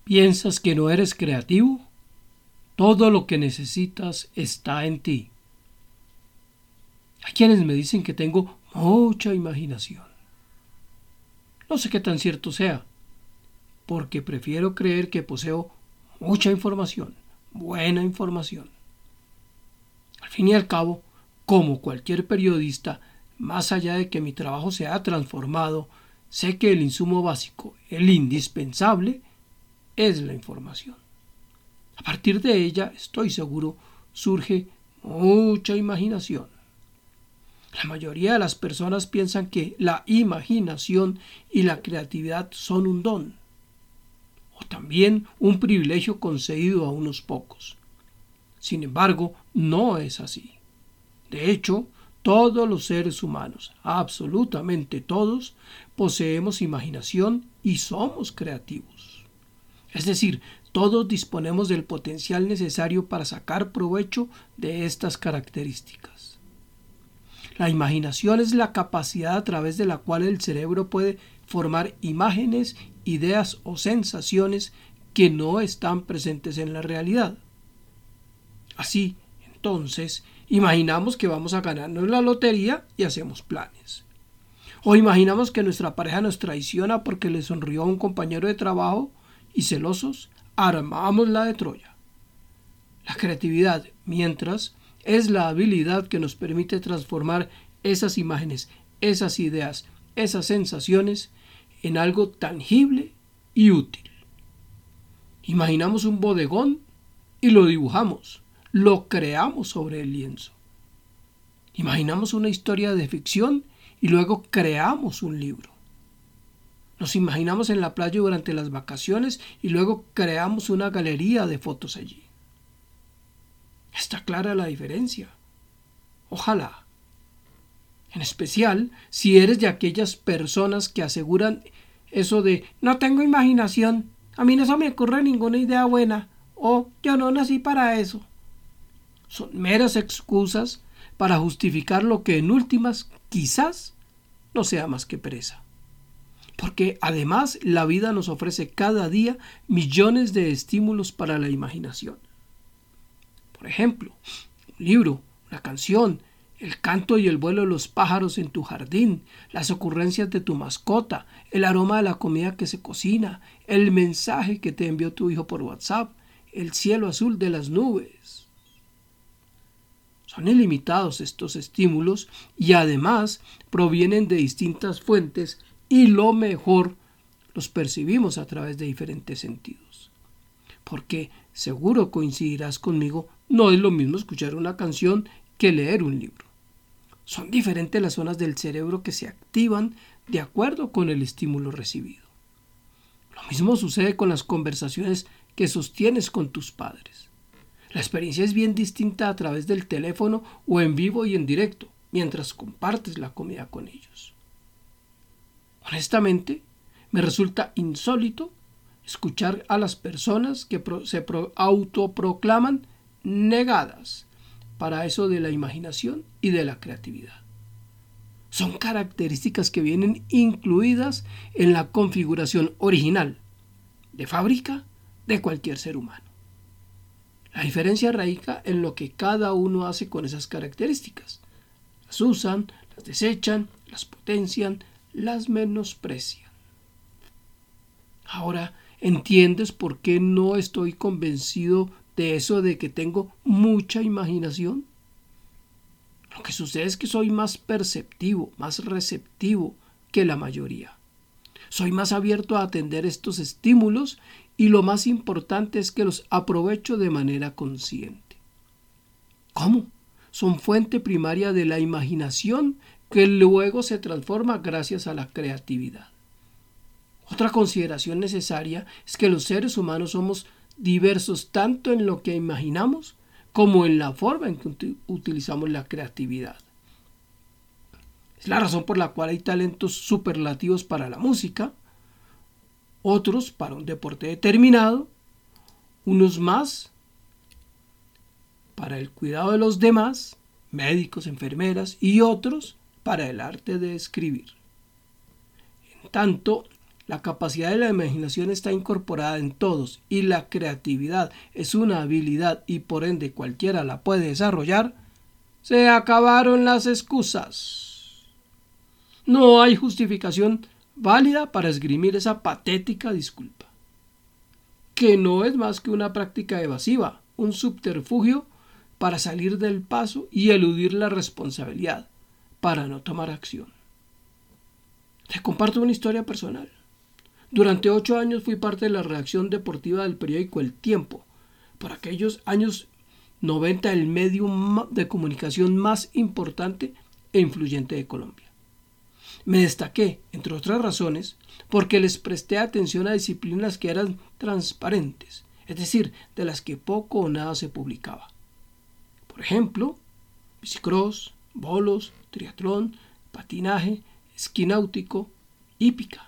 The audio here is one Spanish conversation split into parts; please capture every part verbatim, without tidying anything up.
¿Piensas que no eres creativo? Todo lo que necesitas está en ti. Hay quienes me dicen que tengo mucha imaginación. No sé qué tan cierto sea, porque prefiero creer que poseo mucha información, buena información. Al fin y al cabo, como cualquier periodista, más allá de que mi trabajo se haya transformado, sé que el insumo básico, el indispensable, es la información. A partir de ella, estoy seguro, surge mucha imaginación. La mayoría de las personas piensan que la imaginación y la creatividad son un don, o también un privilegio concedido a unos pocos. Sin embargo, no es así. De hecho, todos los seres humanos, absolutamente todos, poseemos imaginación y somos creativos. Es decir, todos disponemos del potencial necesario para sacar provecho de estas características. La imaginación es la capacidad a través de la cual el cerebro puede formar imágenes, ideas o sensaciones que no están presentes en la realidad. Así, entonces, imaginamos que vamos a ganarnos la lotería y hacemos planes. O imaginamos que nuestra pareja nos traiciona porque le sonrió a un compañero de trabajo y celosos, armamos la de Troya. La creatividad, mientras, es la habilidad que nos permite transformar esas imágenes, esas ideas, esas sensaciones en algo tangible y útil. Imaginamos un bodegón y lo dibujamos, lo creamos sobre el lienzo. Imaginamos una historia de ficción y luego creamos un libro. Nos imaginamos en la playa durante las vacaciones y luego creamos una galería de fotos allí. Está clara la diferencia. Ojalá. En especial si eres de aquellas personas que aseguran eso de no tengo imaginación, a mí no se me ocurre ninguna idea buena o yo no nací para eso. Son meras excusas para justificar lo que en últimas quizás no sea más que pereza. Porque además la vida nos ofrece cada día millones de estímulos para la imaginación. Por ejemplo, un libro, una canción, el canto y el vuelo de los pájaros en tu jardín, las ocurrencias de tu mascota, el aroma de la comida que se cocina, el mensaje que te envió tu hijo por WhatsApp, el cielo azul de las nubes. Son ilimitados estos estímulos y además provienen de distintas fuentes y lo mejor los percibimos a través de diferentes sentidos. Porque seguro coincidirás conmigo, no es lo mismo escuchar una canción que leer un libro. Son diferentes las zonas del cerebro que se activan de acuerdo con el estímulo recibido. Lo mismo sucede con las conversaciones que sostienes con tus padres. La experiencia es bien distinta a través del teléfono o en vivo y en directo, mientras compartes la comida con ellos. Honestamente, me resulta insólito escuchar a las personas que pro- se pro- autoproclaman negadas para eso de la imaginación y de la creatividad. Son características que vienen incluidas en la configuración original, de fábrica, de cualquier ser humano. La diferencia radica en lo que cada uno hace con esas características. Las usan, las desechan, las potencian, las menosprecian. Ahora, ¿entiendes por qué no estoy convencido de eso de que tengo mucha imaginación? Lo que sucede es que soy más perceptivo, más receptivo que la mayoría. Soy más abierto a atender estos estímulos y lo más importante es que los aprovecho de manera consciente. ¿Cómo? Son fuente primaria de la imaginación que luego se transforma gracias a la creatividad. Otra consideración necesaria es que los seres humanos somos diversos tanto en lo que imaginamos como en la forma en que ut- utilizamos la creatividad. Es la razón por la cual hay talentos superlativos para la música, otros para un deporte determinado, unos más para el cuidado de los demás, médicos, enfermeras, y otros para el arte de escribir. En tanto, la capacidad de la imaginación está incorporada en todos y la creatividad es una habilidad y por ende cualquiera la puede desarrollar, se acabaron las excusas. No hay justificación válida para esgrimir esa patética disculpa, que no es más que una práctica evasiva, un subterfugio para salir del paso y eludir la responsabilidad, para no tomar acción. Te comparto una historia personal. Durante ocho años fui parte de la redacción deportiva del periódico El Tiempo. Por aquellos años noventa, el medio de comunicación más importante e influyente de Colombia. Me destaqué, entre otras razones, porque les presté atención a disciplinas que eran transparentes, es decir, de las que poco o nada se publicaba. Por ejemplo, bicicross, bolos, triatlón, patinaje, esquí náutico, hípica.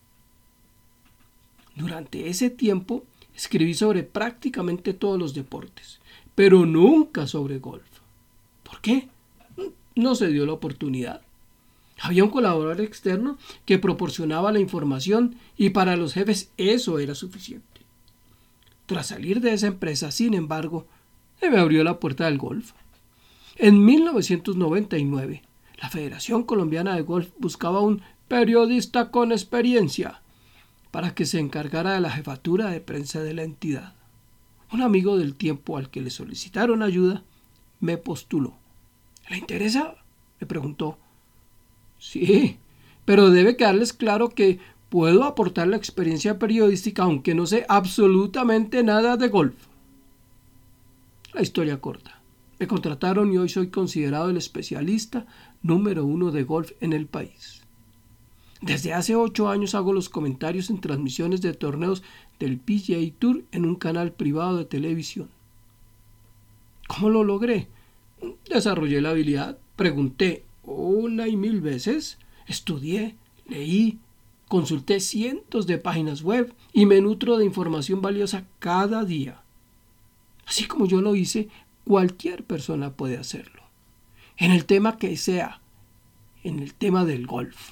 Durante ese tiempo escribí sobre prácticamente todos los deportes, pero nunca sobre golf. ¿Por qué? No se dio la oportunidad. Había un colaborador externo que proporcionaba la información y para los jefes eso era suficiente. Tras salir de esa empresa, sin embargo, se me abrió la puerta del golf. En mil novecientos noventa y nueve, la Federación Colombiana de Golf buscaba un periodista con experiencia para que se encargara de la jefatura de prensa de la entidad. Un amigo del tiempo al que le solicitaron ayuda me postuló. ¿Le interesa?, me preguntó. Sí, pero debe quedarles claro que puedo aportar la experiencia periodística aunque no sé absolutamente nada de golf. La historia corta. Me contrataron y hoy soy considerado el especialista número uno de golf en el país. Desde hace ocho años hago los comentarios en transmisiones de torneos del P G A Tour en un canal privado de televisión. ¿Cómo lo logré? Desarrollé la habilidad, pregunté una y mil veces, estudié, leí, consulté cientos de páginas web y me nutro de información valiosa cada día. Así como yo lo hice, cualquier persona puede hacerlo. En el tema que sea, en el tema del golf.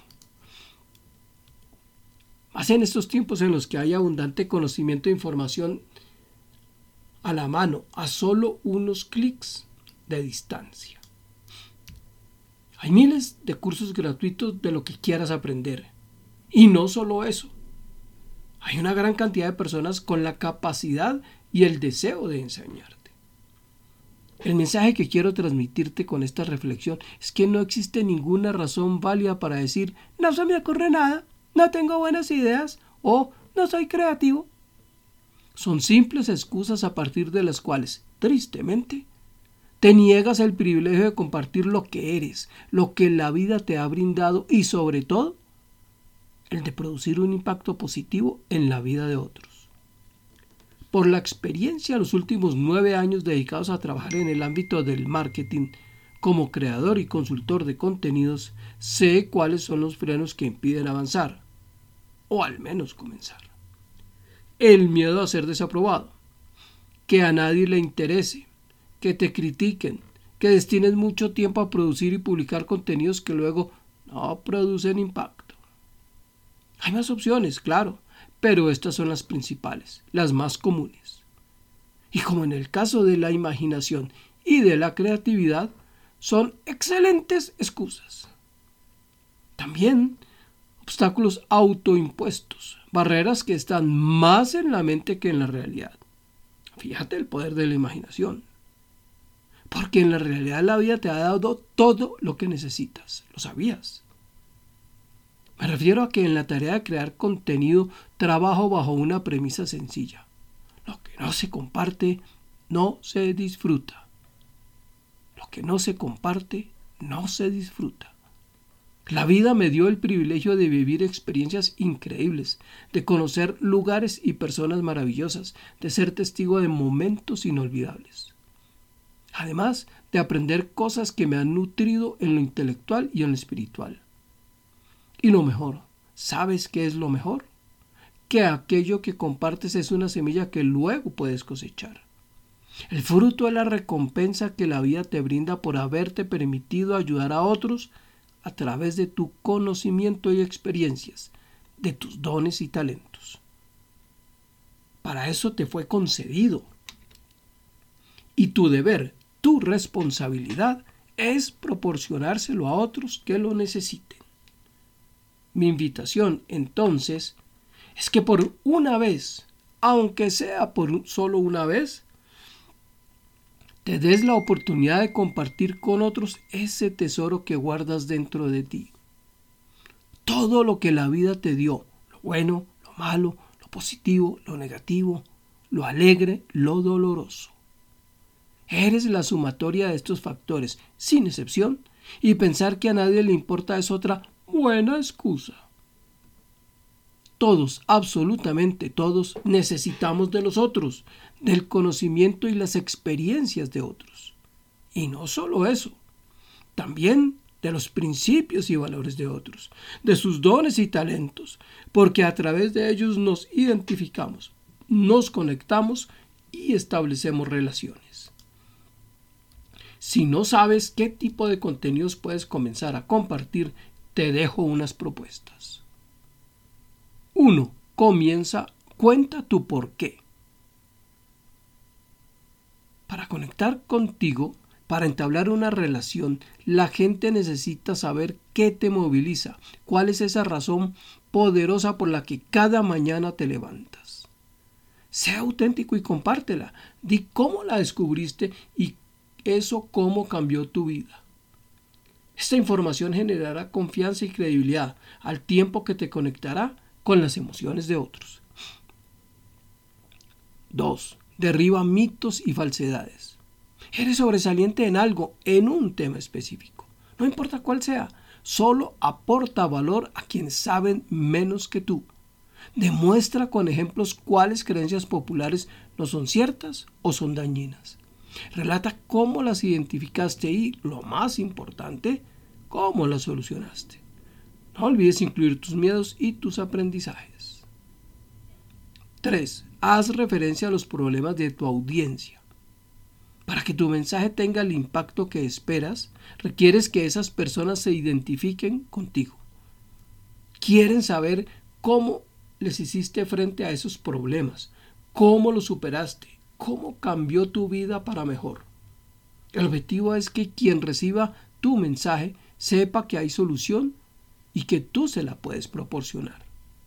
Más en estos tiempos en los que hay abundante conocimiento e información a la mano, a solo unos clics de distancia. Hay miles de cursos gratuitos de lo que quieras aprender. Y no solo eso. Hay una gran cantidad de personas con la capacidad y el deseo de enseñarte. El mensaje que quiero transmitirte con esta reflexión es que no existe ninguna razón válida para decir no se me ocurre nada, no tengo buenas ideas o no soy creativo. Son simples excusas a partir de las cuales, tristemente, te niegas el privilegio de compartir lo que eres, lo que la vida te ha brindado y, sobre todo, el de producir un impacto positivo en la vida de otros. Por la experiencia de los últimos nueve años dedicados a trabajar en el ámbito del marketing, como creador y consultor de contenidos, sé cuáles son los frenos que impiden avanzar, o al menos comenzar. El miedo a ser desaprobado, que a nadie le interese, que te critiquen, que destines mucho tiempo a producir y publicar contenidos que luego no producen impacto. Hay más opciones, claro, pero estas son las principales, las más comunes. Y como en el caso de la imaginación y de la creatividad, son excelentes excusas. También obstáculos autoimpuestos, barreras que están más en la mente que en la realidad. Fíjate el poder de la imaginación. Porque en la realidad la vida te ha dado todo lo que necesitas. ¿Lo sabías? Me refiero a que en la tarea de crear contenido trabajo bajo una premisa sencilla. Lo que no se comparte, no se disfruta. Lo que no se comparte, no se disfruta. La vida me dio el privilegio de vivir experiencias increíbles, de conocer lugares y personas maravillosas, de ser testigo de momentos inolvidables. Además de aprender cosas que me han nutrido en lo intelectual y en lo espiritual. Y lo mejor, ¿sabes qué es lo mejor? Que aquello que compartes es una semilla que luego puedes cosechar. El fruto es la recompensa que la vida te brinda por haberte permitido ayudar a otros a través de tu conocimiento y experiencias, de tus dones y talentos. Para eso te fue concedido. Y tu deber, tu responsabilidad es proporcionárselo a otros que lo necesiten. Mi invitación, entonces, es que por una vez, aunque sea por solo una vez, te des la oportunidad de compartir con otros ese tesoro que guardas dentro de ti. Todo lo que la vida te dio, lo bueno, lo malo, lo positivo, lo negativo, lo alegre, lo doloroso. Eres la sumatoria de estos factores, sin excepción, y pensar que a nadie le importa es otra buena excusa. Todos, absolutamente todos, necesitamos de los otros, del conocimiento y las experiencias de otros. Y no solo eso, también de los principios y valores de otros, de sus dones y talentos, porque a través de ellos nos identificamos, nos conectamos y establecemos relaciones. Si no sabes qué tipo de contenidos puedes comenzar a compartir, te dejo unas propuestas. uno. Comienza, cuenta tu por qué. Para conectar contigo, para entablar una relación, la gente necesita saber qué te moviliza, cuál es esa razón poderosa por la que cada mañana te levantas. Sea auténtico y compártela. Di cómo la descubriste y eso cómo cambió tu vida. Esta información generará confianza y credibilidad al tiempo que te conectará con las emociones de otros. dos. Derriba mitos y falsedades. Eres sobresaliente en algo, en un tema específico. No importa cuál sea, solo aporta valor a quienes saben menos que tú. Demuestra con ejemplos cuáles creencias populares no son ciertas o son dañinas. Relata cómo las identificaste y, lo más importante, cómo las solucionaste. No olvides incluir tus miedos y tus aprendizajes. tres. Haz referencia a los problemas de tu audiencia. Para que tu mensaje tenga el impacto que esperas, requieres que esas personas se identifiquen contigo. Quieren saber cómo les hiciste frente a esos problemas, cómo los superaste, cómo cambió tu vida para mejor. El objetivo es que quien reciba tu mensaje sepa que hay solución y que tú se la puedes proporcionar.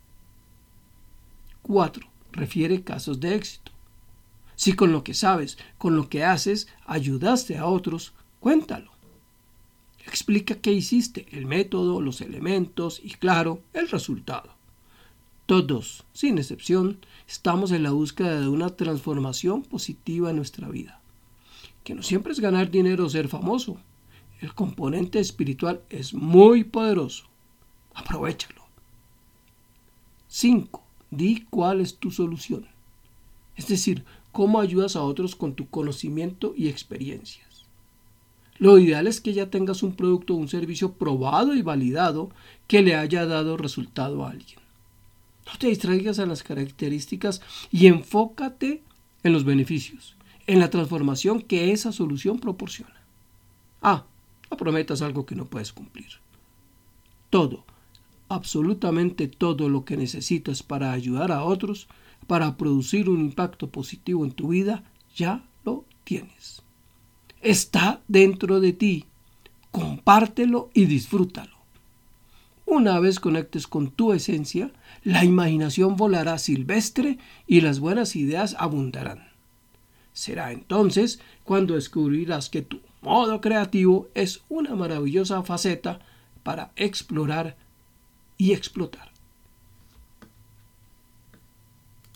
cuatro. Refiere casos de éxito. Si con lo que sabes, con lo que haces, ayudaste a otros, cuéntalo. Explica qué hiciste, el método, los elementos y, claro, el resultado. Todos, sin excepción, estamos en la búsqueda de una transformación positiva en nuestra vida. Que no siempre es ganar dinero o ser famoso. El componente espiritual es muy poderoso. Aprovéchalo. cinco. Di cuál es tu solución. Es decir, cómo ayudas a otros con tu conocimiento y experiencias. Lo ideal es que ya tengas un producto o un servicio probado y validado que le haya dado resultado a alguien. No te distraigas en las características y enfócate en los beneficios, en la transformación que esa solución proporciona. Ah, no prometas algo que no puedes cumplir. Todo, absolutamente todo lo que necesitas para ayudar a otros, para producir un impacto positivo en tu vida, ya lo tienes. Está dentro de ti. Compártelo y disfrútalo. Una vez conectes con tu esencia, la imaginación volará silvestre y las buenas ideas abundarán. Será entonces cuando descubrirás que tu modo creativo es una maravillosa faceta para explorar y explotar.